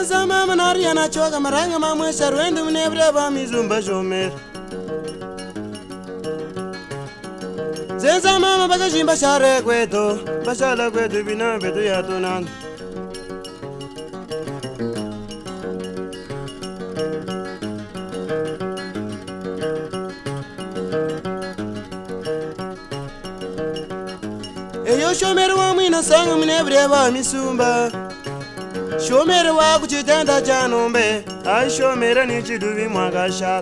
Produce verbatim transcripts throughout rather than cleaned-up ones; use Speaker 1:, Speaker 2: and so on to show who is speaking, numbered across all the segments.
Speaker 1: Zenza mama nariana choga maranga mama sharwendu mnebre ba mizumba shomer. Zenza mama bagajimba share kweto, bashala kweto bina beto ya tonan. Eyo shomer wa mwina sanga mnebre ba misumba. Shomer wa kuchitenda chanombe, ai shomer ni chidubi mwagasha.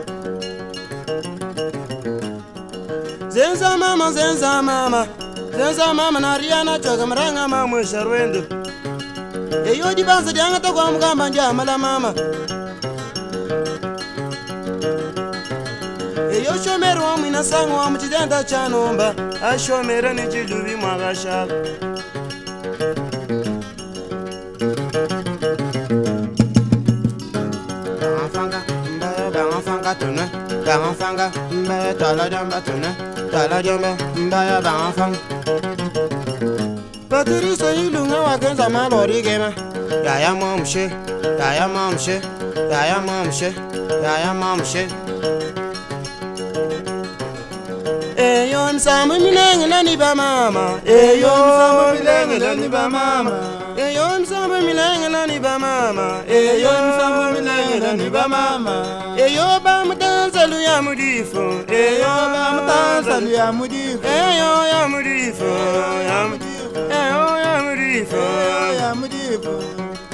Speaker 1: Zenza mama, zenza mama, zenza mama nariana choga maranga mama sharwendu. Eyo dibanza dianga to kwa mgamba njamala mama. Eyo shomer wa mwina sanga wa mchitenda chanomba, ai shomer ni chidubi mwagasha. Bangafanga tuna, bangafanga mbaya tala jamba tuna, tala jamba mbaya bangafanga. Baturi so ilunga wakenza malori gema. Ya ya mamshe, ya ya mamshe, ya ya mamshe, ya ya mamshe. Eyo msamu milenge nani ba mama, eyo msamu milenge nani ba mama. Eyo msamu milenge nani ba mama, eyo msamu milenge nani ba mama. Eyo ba mutanza lu ya mudifo, eyo ba mutanza lu ya mudifo, eyo ya mudifo, ya mudifo, eyo ya mudifo, ya mudifo.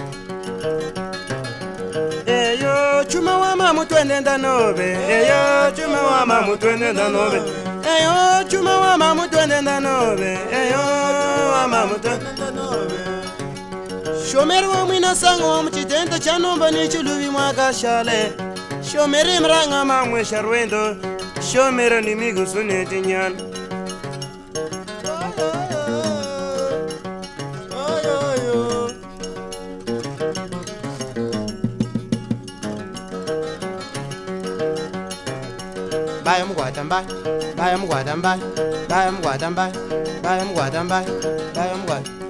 Speaker 1: Eyo chuma wa mamu twende ndanobe, eyo chuma wa mamu twende ndanobe. Eyo chuma wa mamu twende ndanobe, eyo wa mamu twende ndanobe. Shomer wa mwina sango wa mchitenda chanomba ni chulubi mwakashale. Shomer mranga mamwe sharwendo, shomer ni migu suneti nyan. Bye am guatambai, bye am guatambai, bye am guatambai, bye am guatambai, bye am guatambai.